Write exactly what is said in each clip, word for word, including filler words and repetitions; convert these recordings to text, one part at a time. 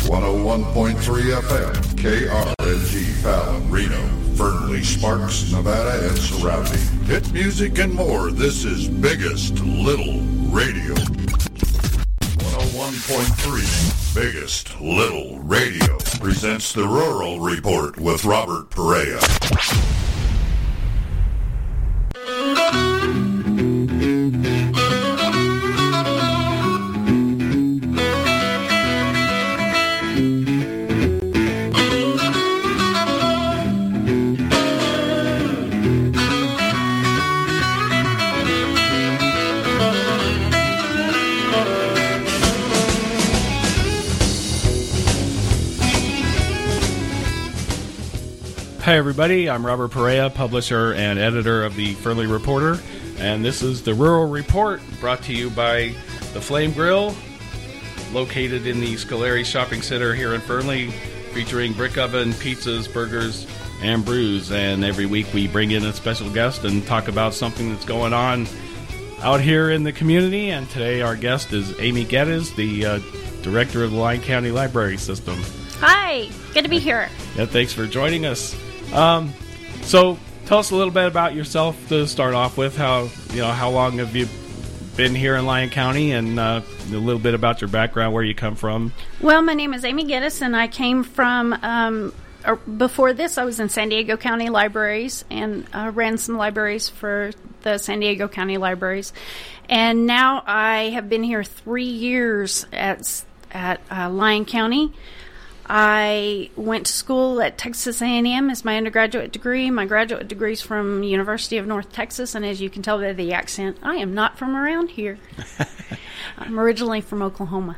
one oh one point three F M, K R N G, Fallon, Reno, Fernley, Sparks, Nevada, and surrounding. Hit music and more. This is Biggest Little Radio. one oh one point three, Biggest Little Radio, presents the Rural Report with Robert Perea. Hi everybody, I'm Robert Perea, publisher and editor of the Fernley Reporter, and this is the Rural Report, brought to you by the Flame Grill, located in the Scolari Shopping Center here in Fernley, featuring brick oven, pizzas, burgers, and brews. And every week we bring in a special guest and talk about something that's going on out here in the community. And today our guest is Amy Geddes, the uh, director of the Lyon County Library System. Hi, good to be here. Yeah, thanks for joining us. Um, so tell us a little bit about yourself to start off with. How you know how long have you been here in Lyon County, and uh, a little bit about your background, where you come from. Well, my name is Amy Geddes, and I came from. Um, or before this, I was in San Diego County Libraries and uh, ran some libraries for the San Diego County Libraries, and now I have been here three years at at uh, Lyon County. I went to school at Texas A and M as my undergraduate degree. My graduate degree is from University of North Texas, and as you can tell by the accent, I am not from around here. I'm originally from Oklahoma.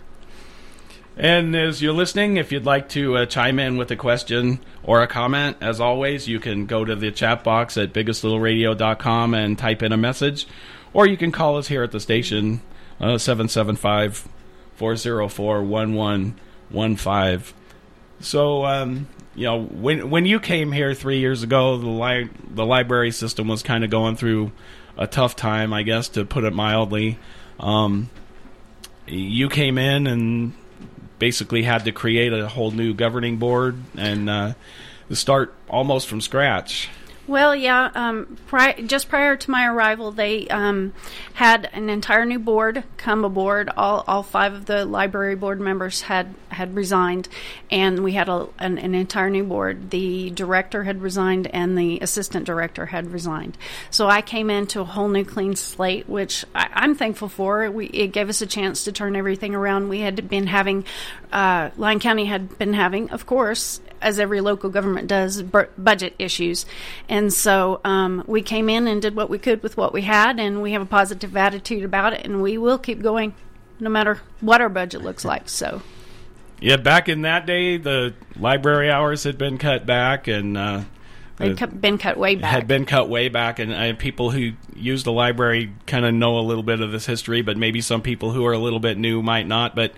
And as you're listening, if you'd like to uh, chime in with a question or a comment, as always, you can go to the chat box at biggest little radio dot com and type in a message, or you can call us here at the station, uh, seven seven five, four oh four, one one one five. So, um, you know, when when you came here three years ago, the li- the library system was kind of going through a tough time, I guess, to put it mildly. Um, you came in and basically had to create a whole new governing board and uh, start almost from scratch. Well, yeah, um, pri- just prior to my arrival, they um, had an entire new board come aboard. All all five of the library board members had, had resigned, and we had a, an, an entire new board. The director had resigned, and the assistant director had resigned. So I came into a whole new clean slate, which I, I'm thankful for. We, it gave us a chance to turn everything around. We had been having, uh, Lyon County had been having, of course, as every local government does, bu- budget issues. And so um, we came in and did what we could with what we had, and we have a positive attitude about it, and we will keep going no matter what our budget looks like. So, yeah, back in that day, the library hours had been cut back, and uh, they'd cut, been cut way back. Had been cut way back, and uh, people who use the library kind of know a little bit of this history, but maybe some people who are a little bit new might not. But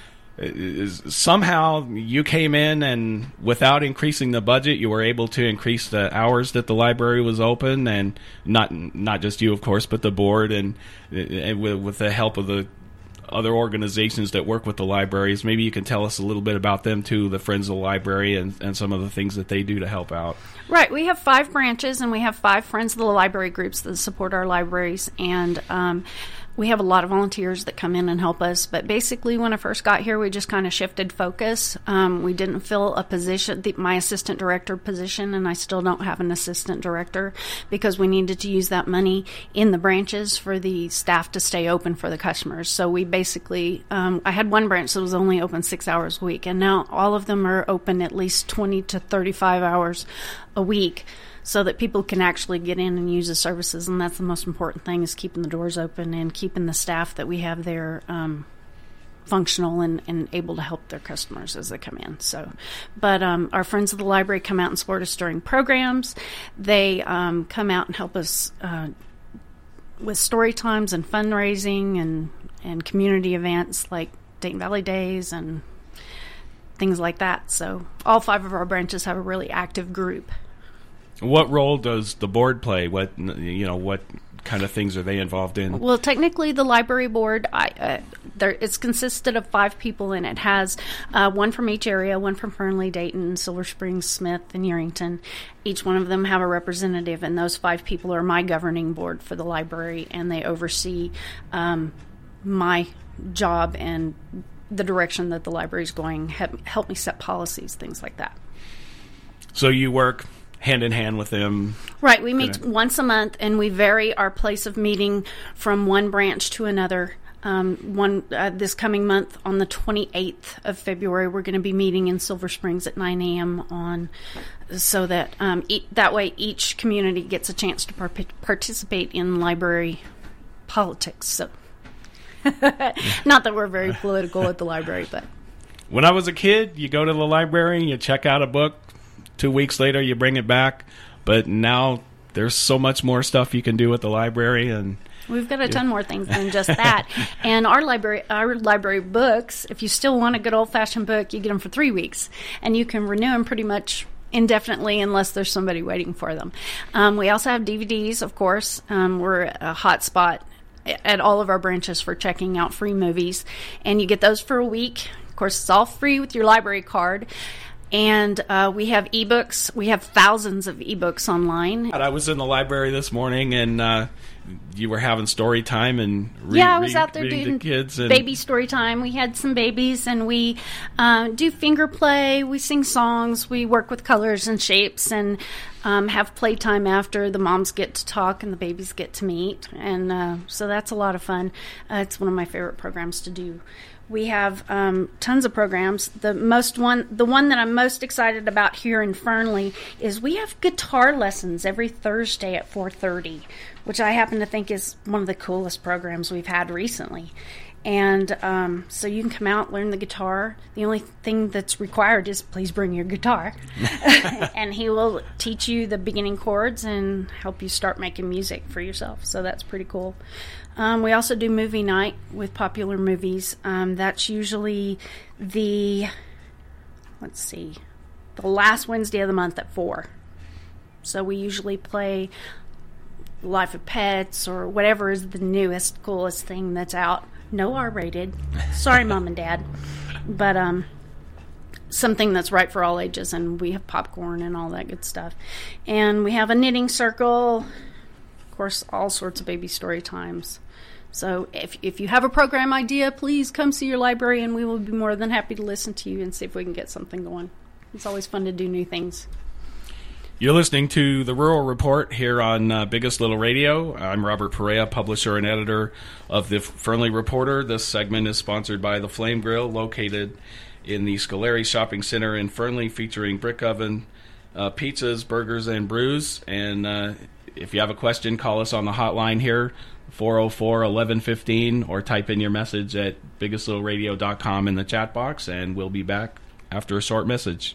somehow you came in, and without increasing the budget, you were able to increase the hours that the library was open, and not not just you, of course, but the board, and, and with, with the help of the other organizations that work with the libraries. Maybe you can tell us a little bit about them too, the Friends of the Library, and, and some of the things that they do to help out. Right. We have five branches, and we have five Friends of the Library groups that support our libraries, and um, we have a lot of volunteers that come in and help us. But basically, when I first got here, we just kind of shifted focus. Um, we didn't fill a position, the, my assistant director position, and I still don't have an assistant director, because we needed to use that money in the branches for the staff to stay open for the customers. So we basically, um, I had one branch that was only open six hours a week, and now all of them are open at least twenty to thirty-five hours a week, so that people can actually get in and use the services. And that's the most important thing, is keeping the doors open and keeping the staff that we have there um, functional and, and able to help their customers as they come in. So, but um, our Friends of the Library come out and support us during programs. They um, come out and help us uh, with story times and fundraising and, and community events like Dayton Valley Days and things like that. So all five of our branches have a really active group. What role does the board play? What you know? What kind of things are they involved in? Well, technically, the library board, I, uh, there, it's consisted of five people, and it has uh, one from each area, one from Fernley, Dayton, Silver Springs, Smith, and Yerington. Each one of them have a representative, and those five people are my governing board for the library, and they oversee um, my job and the direction that the library is going, help, help me set policies, things like that. So you work hand in hand with them? Right. We meet once a month, and we vary our place of meeting from one branch to another. Um, one uh, this coming month, on the twenty-eighth of February, we're going to be meeting in Silver Springs at nine a.m. on, so that um, e- that way each community gets a chance to par- participate in library politics. So, not that we're very political at the library, but when I was a kid, you go to the library, you check out a book. Two weeks later, you bring it back. But now there's so much more stuff you can do at the library, and we've got a ton more things than just that. And our library, our library books, if you still want a good old-fashioned book, you get them for three weeks, and you can renew them pretty much indefinitely unless there's somebody waiting for them. Um, we also have D V Ds, of course. Um, we're a hot spot at all of our branches for checking out free movies, and you get those for a week. Of course, it's all free with your library card. And uh, we have ebooks. We have thousands of ebooks online. I was in the library this morning, and uh, you were having story time and re- yeah, I was re- out there doing the kids and baby story time. We had some babies, and we uh, do finger play. We sing songs. We work with colors and shapes, and um, have playtime after. The moms get to talk, and the babies get to meet, and uh, so that's a lot of fun. Uh, it's one of my favorite programs to do. We have um, tons of programs. The most one, the one that I'm most excited about here in Fernley is we have guitar lessons every Thursday at four thirty, which I happen to think is one of the coolest programs we've had recently. And um, so you can come out, learn the guitar. The only thing that's required is please bring your guitar. And he will teach you the beginning chords and help you start making music for yourself. So that's pretty cool. Um, we also do movie night with popular movies. Um, that's usually the, let's see, the last Wednesday of the month at four. So we usually play Life of Pets or whatever is the newest, coolest thing that's out. No R-rated. Sorry, Mom and Dad. But um, something that's right for all ages. And we have popcorn and all that good stuff. And we have a knitting circle. Of course, all sorts of baby story times. So if if you have a program idea, please come see your library, and we will be more than happy to listen to you and see if we can get something going. It's always fun to do new things. You're listening to the Rural Report here on uh, Biggest Little Radio. I'm Robert Perea, publisher and editor of the Fernley Reporter. This segment is sponsored by the Flame Grill, located in the Scolari Shopping Center in Fernley, featuring brick oven uh, pizzas, burgers, and brews. And uh, if you have a question, call us on the hotline here, four oh four, eleven fifteen, or type in your message at biggest little radio dot com in the chat box, and we'll be back after a short message.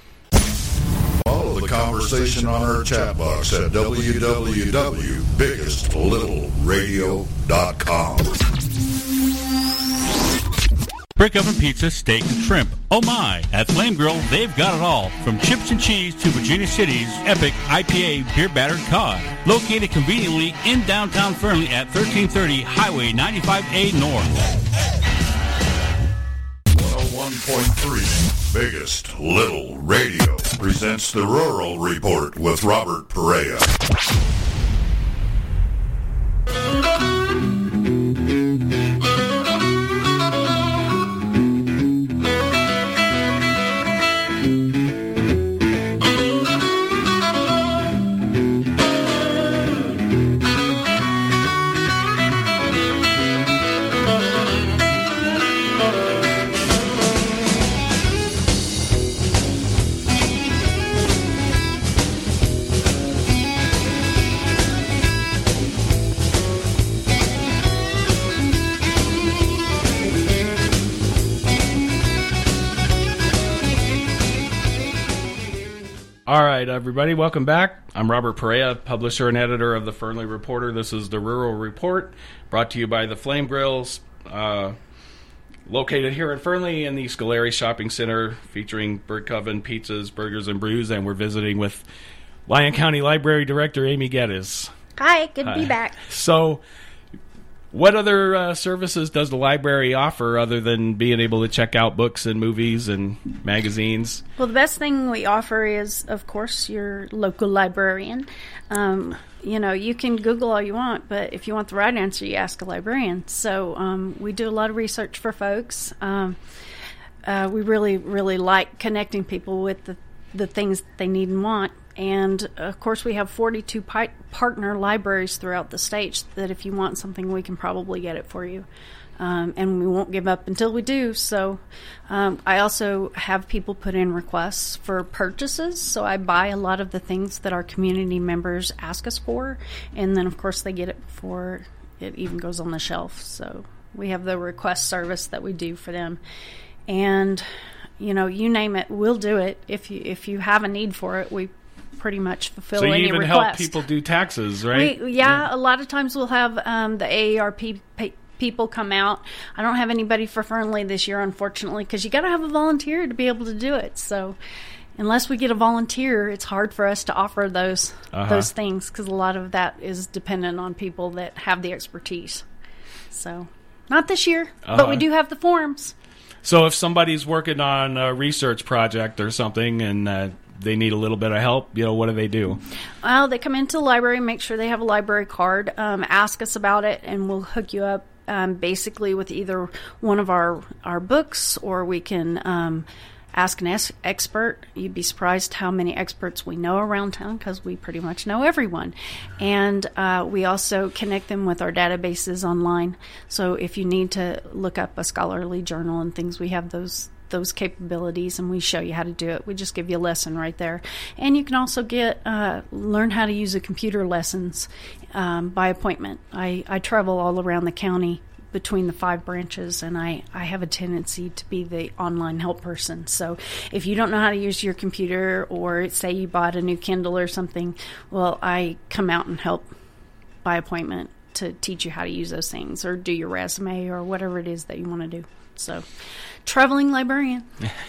Follow the conversation on our chat box at w w w dot biggest little radio dot com. Brick oven pizza, steak, and shrimp. Oh my! At Flame Grill, they've got it all. From chips and cheese to Virginia City's epic I P A beer-battered cod. Located conveniently in downtown Fernley at thirteen thirty Highway ninety-five A North. one oh one point three Biggest Little Radio presents the Rural Report with Robert Perea. All right, everybody, welcome back. I'm Robert Perea, publisher and editor of the Fernley Reporter. This is the Rural Report, brought to you by the Flame Grills, uh, located here in Fernley in the Scolari Shopping Center, featuring brick oven pizzas, burgers, and brews. And we're visiting with Lyon County Library Director Amy Geddes. Hi, good to Hi. be back. So, what other uh, services does the library offer other than being able to check out books and movies and magazines? Well, the best thing we offer is, of course, your local librarian. Um, you know, you can Google all you want, but if you want the right answer, you ask a librarian. So um, we do a lot of research for folks. Um, uh, we really, really like connecting people with the, the things that they need and want. And, of course, we have forty-two pi- partner libraries throughout the state that if you want something, we can probably get it for you. Um, and we won't give up until we do. So um, I also have people put in requests for purchases. So I buy a lot of the things that our community members ask us for. And then, of course, they get it before it even goes on the shelf. So we have the request service that we do for them. And, you know, you name it, we'll do it. If you, if you have a need for it, we pretty much fulfill so you any even request. help people do taxes, right? We, yeah, yeah, a lot of times we'll have um, the A A R P pay- people come out. I don't have anybody for Fernley this year, unfortunately, because you got to have a volunteer to be able to do it. So unless we get a volunteer, it's hard for us to offer those uh-huh. those things because a lot of that is dependent on people that have the expertise. So not this year, uh-huh. but we do have the forms. So if somebody's working on a research project or something and uh, they need a little bit of help, you know, what do they do? Well, they come into the library, make sure they have a library card, um, ask us about it, and we'll hook you up um, basically with either one of our, our books, or we can um, ask an es- expert. You'd be surprised how many experts we know around town because we pretty much know everyone. And uh, we also connect them with our databases online. So if you need to look up a scholarly journal and things, we have those those capabilities, and we show you how to do it. We just give you a lesson right there. And you can also get uh, learn how to use the computer lessons um, by appointment. I, I travel all around the county between the five branches, and I, I have a tendency to be the online help person. So if you don't know how to use your computer, or say you bought a new Kindle or something, well, I come out and help by appointment to teach you how to use those things, or do your resume, or whatever it is that you want to do. So, traveling librarian.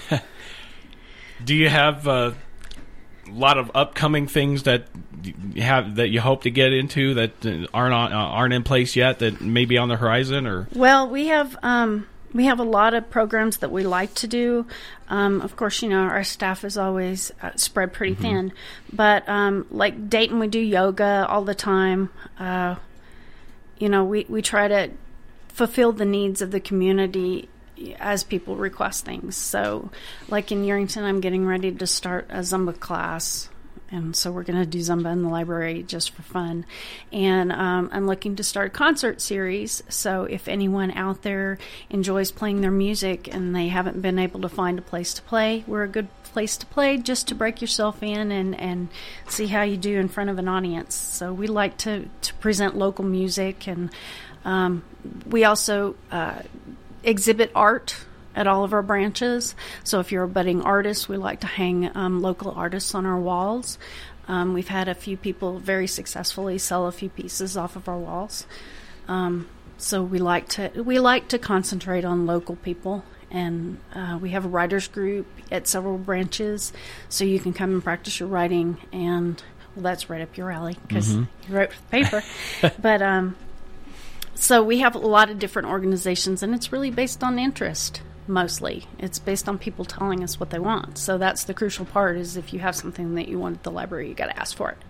Do you have uh, a lot of upcoming things that you have that you hope to get into that aren't on, uh, aren't in place yet, that may be on the horizon? Or well, we have um, we have a lot of programs that we like to do. Um, of course, you know, our staff is always uh, spread pretty mm-hmm. thin, but um, like Dayton, we do yoga all the time. Uh, you know, we we try to fulfill the needs of the community as people request things. So like in Yerington, I'm getting ready to start a Zumba class, and so we're going to do Zumba in the library just for fun. And um, I'm looking to start a concert series, so if anyone out there enjoys playing their music and they haven't been able to find a place to play, we're a good place to play just to break yourself in and, and see how you do in front of an audience. So we like to, to present local music, and um, we also uh, exhibit art at all of our branches. So if you're a budding artist, we like to hang um, local artists on our walls. Um, we've had a few people very successfully sell a few pieces off of our walls. Um, so we like to we like to concentrate on local people, and uh, we have a writers group at several branches, so you can come and practice your writing. And well, that's right up your alley because mm-hmm. you wrote with paper. But um, so we have a lot of different organizations, and it's really based on interest. Mostly it's based on people telling us what they want. So that's the crucial part, is if you have something that you want at the library, you got to ask for it.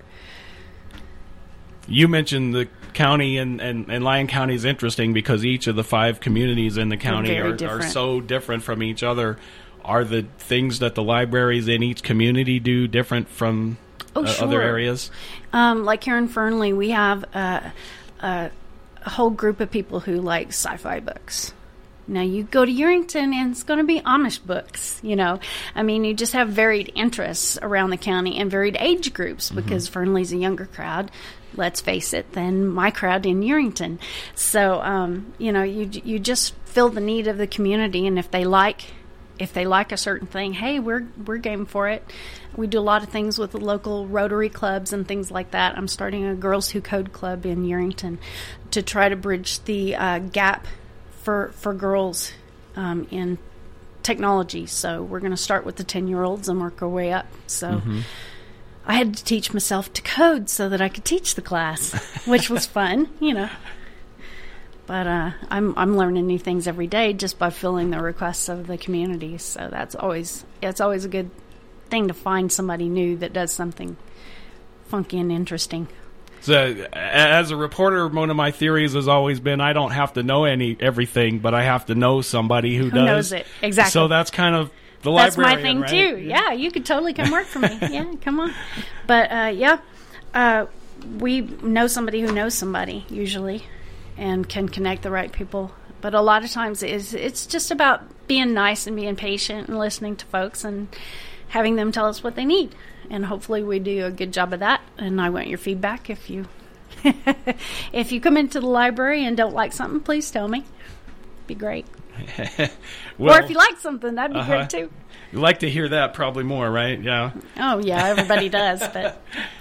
You mentioned the county, and, and, and Lyon County is interesting because each of the five communities in the county are, are so different from each other. Are the things that the libraries in each community do different from oh, uh, sure. other areas? Um, like here in Fernley, we have uh, uh, a whole group of people who like sci-fi books. Now, you go to Yerington, and it's going to be Amish books, you know. I mean, you just have varied interests around the county and varied age groups, because mm-hmm. Fernley's a younger crowd, let's face it, than my crowd in Yerington. So, um, you know, you you just fill the need of the community, and if they like if they like a certain thing, hey, we're we're game for it. We do a lot of things with the local Rotary clubs and things like that. I'm starting a Girls Who Code club in Yerington to try to bridge the uh, gap for for girls um, in technology. So we're going to start with the ten-year-olds and work our way up. So mm-hmm. I had to teach myself to code so that I could teach the class, which was fun, you know. But uh, I'm I'm learning new things every day just by filling the requests of the community. So that's always it's always a good thing to find somebody new that does something funky and interesting. So, as a reporter, one of my theories has always been I don't have to know any everything, but I have to know somebody who, who does. knows it exactly. So that's kind of the that's librarian, my thing right? too. Yeah. yeah, you could totally come work for me. Yeah, come on. But uh, yeah, uh, we know somebody who knows somebody usually, and can connect the right people. But a lot of times it's, it's just about being nice and being patient and listening to folks and having them tell us what they need. And hopefully we do a good job of that. And I want your feedback. If you if you come into the library and don't like something, please tell me. Be great. Well, or if you like something, that'd be uh-huh. great too. You like to hear that probably more, right? Yeah. Oh, yeah, everybody does. But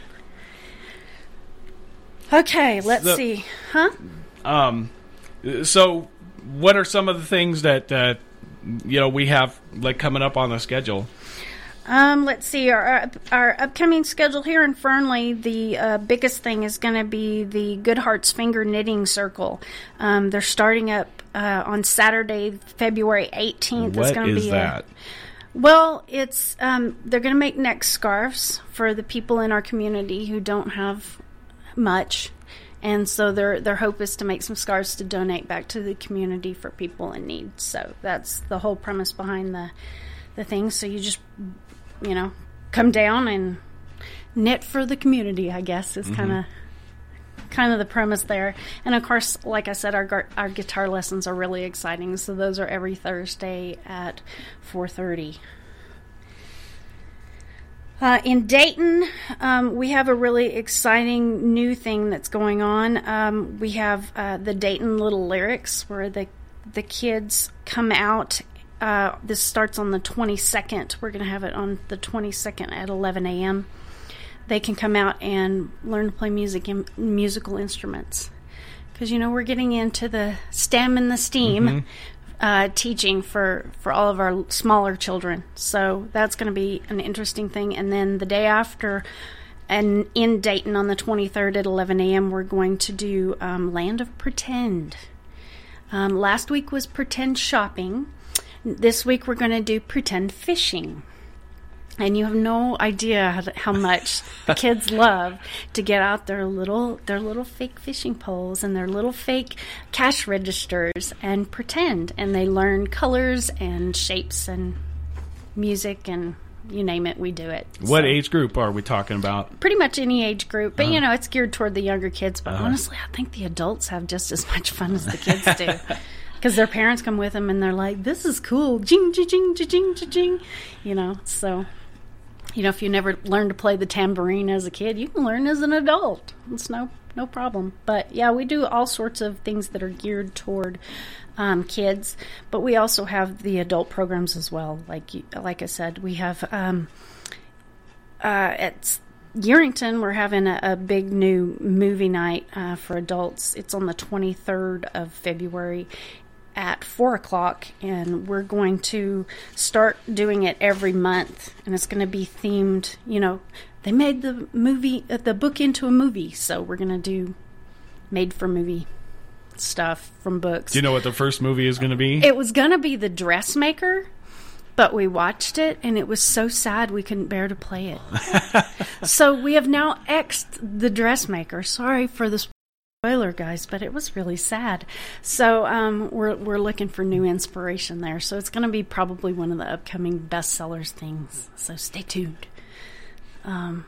okay, let's so, see. Huh? Um, so what are some of the things that, uh, you know, we have like coming up on the schedule? Um, let's see. Our our upcoming schedule here in Fernley, the uh, biggest thing is going to be the Good Hearts Finger Knitting Circle. Um, they're starting up uh, on Saturday, February eighteenth. What it's gonna is be that? A, well, it's um, they're going to make neck scarves for the people in our community who don't have much. And so their their hope is to make some scarves to donate back to the community for people in need. So that's the whole premise behind the the thing. So you just, you know, come down and knit for the community, I guess, is kind of kind of the premise there. And of course, like I said, our gar- our guitar lessons are really exciting. So those are every Thursday at four thirty. Uh, in Dayton, um, we have a really exciting new thing that's going on. Um, we have uh, the Dayton Little Lyrics, where the the kids come out. Uh, this starts on the twenty-second. We're going to have it on the twenty-second at eleven a.m. They can come out and learn to play music in, musical instruments. Because, you know, we're getting into the STEM and the STEAM. Mm-hmm. Uh, teaching for, for all of our smaller children. So that's going to be an interesting thing. And then the day after, and in Dayton on the twenty-third at eleven a.m., we're going to do um, Land of Pretend. Um, last week was Pretend Shopping. This week we're going to do Pretend Fishing. And you have no idea how, how much the kids love to get out their little their little fake fishing poles and their little fake cash registers and pretend. And they learn colors and shapes and music and you name it, we do it. What so, age group are we talking about? Pretty much any age group. But, uh-huh. you know, it's geared toward the younger kids. But uh-huh. honestly, I think the adults have just as much fun as the kids do. Because their parents come with them and they're like, this is cool. Jing, jing, jing, jing, jing, jing. You know, so... You know, if you never learned to play the tambourine as a kid, you can learn as an adult. It's no no problem. But, yeah, we do all sorts of things that are geared toward um, kids. But we also have the adult programs as well. Like like I said, we have um, uh, at Yerington, we're having a, a big new movie night uh, for adults. It's on the twenty-third of February at four o'clock, and we're going to start doing it every month, and it's going to be themed. You know, they made the movie, uh, the book into a movie, so we're going to do made-for-movie stuff from books. Do you know what the first movie is going to be? It was going to be The Dressmaker, but we watched it, and it was so sad we couldn't bear to play it. So we have now X'd The Dressmaker. Sorry for the spoiler, guys, but it was really sad. So um, we're we're looking for new inspiration there. So it's going to be probably one of the upcoming bestsellers things. So stay tuned. Um,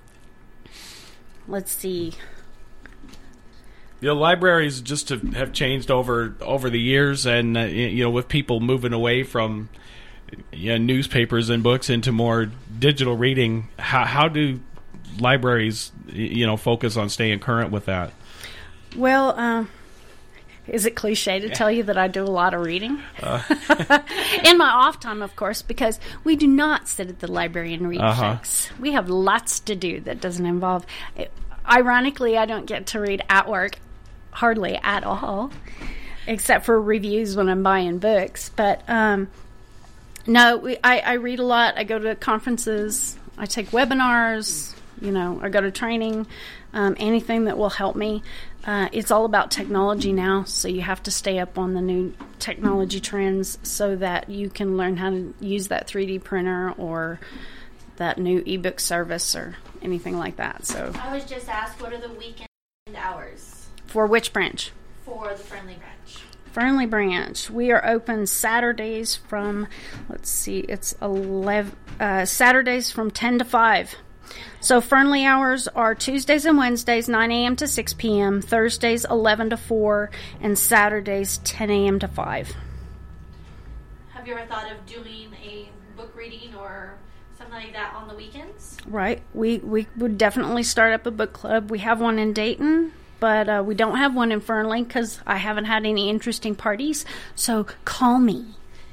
let's see. The libraries just to have changed over over the years, and uh, you know, with people moving away from you know, newspapers and books into more digital reading. How how do libraries you know focus on staying current with that? Well, um, is it cliche to tell you that I do a lot of reading? Uh. In my off time, of course, because we do not sit at the library and read uh-huh. books. We have lots to do that doesn't involve... Ironically, I don't get to read at work hardly at all, except for reviews when I'm buying books. But, um, no, we, I, I read a lot. I go to conferences. I take webinars. You know, I go to training, um, anything that will help me. Uh, it's all about technology now, so you have to stay up on the new technology trends so that you can learn how to use that three D printer or that new ebook service or anything like that. So I was just asked, what are the weekend hours for which branch? For the Fernley branch. Fernley branch, we are open Saturdays from, let's see, it's eleven, uh, Saturdays from ten to five. So Fernley hours are Tuesdays and Wednesdays, nine a.m. to six p.m., Thursdays, eleven to four, and Saturdays, ten a.m. to five. Have you ever thought of doing a book reading or something like that on the weekends? Right. We, we would definitely start up a book club. We have one in Dayton, but uh, we don't have one in Fernley because I haven't had any interesting parties. So call me.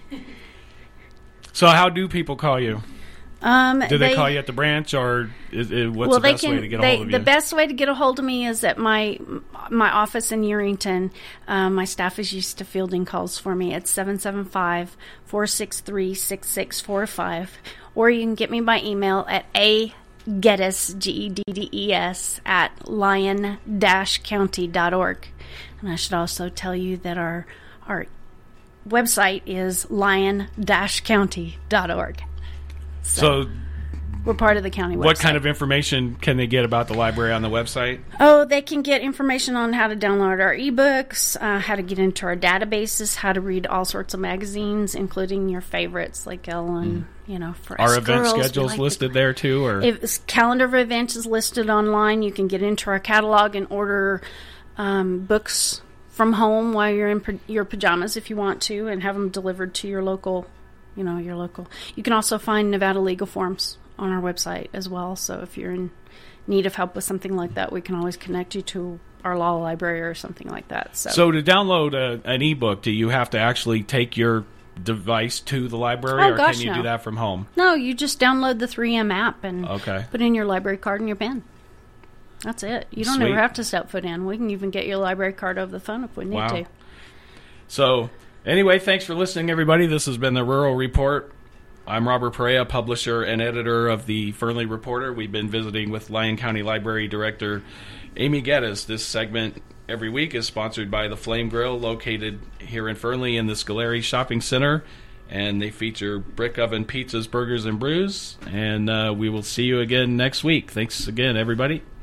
So how do people call you? Um, do they, they call you at the branch, or is, is, what's well, the best can, way to get a they, hold of you? The best way to get a hold of me is at my my office in Yerington. Um, my staff is used to fielding calls for me. It's seven seven five, four six three, six six four five. Or you can get me by email at a Geddes, G E D D E S, at lion dash county dot org. And I should also tell you that our our website is lion dash county dot org. So, so we're part of the county website. What kind of information can they get about the library on the website? Oh, they can get information on how to download our ebooks, uh, how to get into our databases, how to read all sorts of magazines, including your favorites like Ellen, mm. you know, for our us event girls, schedules like listed the, there too, or if calendar of events is listed online. You can get into our catalog and order um, books from home while you're in pa- your pajamas if you want to, and have them delivered to your local. You know, your local. You can also find Nevada legal forms on our website as well. So if you're in need of help with something like that, we can always connect you to our law library or something like that. So, so to download a, an ebook, do you have to actually take your device to the library, oh, or gosh, can you no. do that from home? No, you just download the three M app and okay. put in your library card and your pen. That's it. You don't Sweet. ever have to step foot in. We can even get your library card over the phone if we need wow. to. So... Anyway, thanks for listening, everybody. This has been the Rural Report. I'm Robert Perea, publisher and editor of the Fernley Reporter. We've been visiting with Lyon County Library Director Amy Geddes. This segment every week is sponsored by the Flame Grill, located here in Fernley in the Scoleri Shopping Center. And they feature brick oven pizzas, burgers, and brews. And uh, we will see you again next week. Thanks again, everybody.